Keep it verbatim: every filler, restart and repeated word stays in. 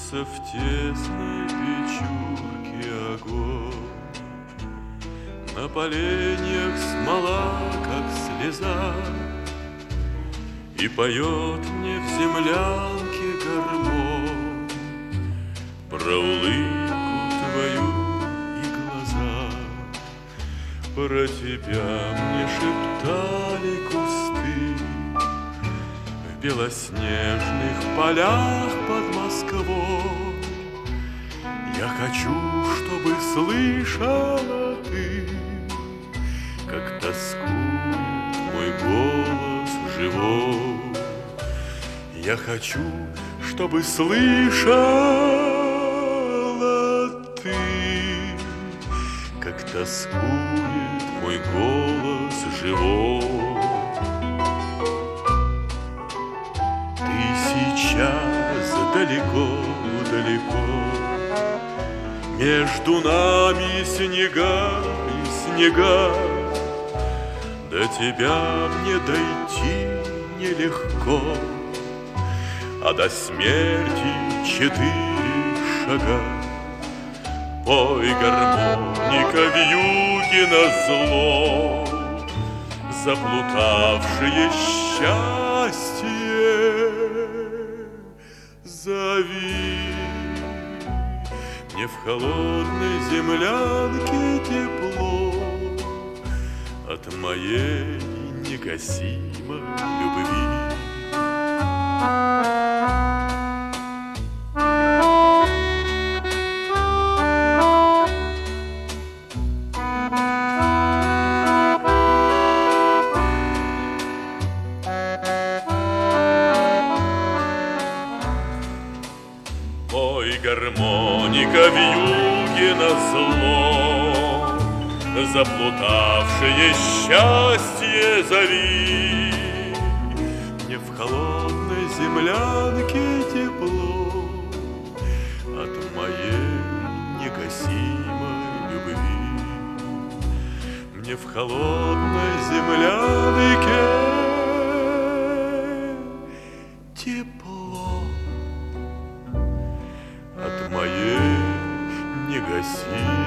Жжется в тесной печурке огонь, на поленьях смола, как слеза, и поет мне в землянке гармонь про улыбку твою и глаза. Про тебя мне шептали кусты в белоснежных полях под Москвой. Я хочу, чтобы слышала ты, как тоскует мой голос живой. Я хочу, чтобы слышала ты, как тоскует мой голос живой. Ты сейчас далеко-далеко, между нами снега и снега. До тебя мне дойти нелегко, а до смерти четыре шага. Пой, гармоника, вьюги назло, заплутавшее счастье зови. Мне в холодной землянке тепло от моей негасимой любви. Ой, гармоника, вьюги назло, заплутавшее счастье зови. Мне в холодной землянке тепло от моей негасимой любви. Мне в холодной землянке тепло от моей негасимой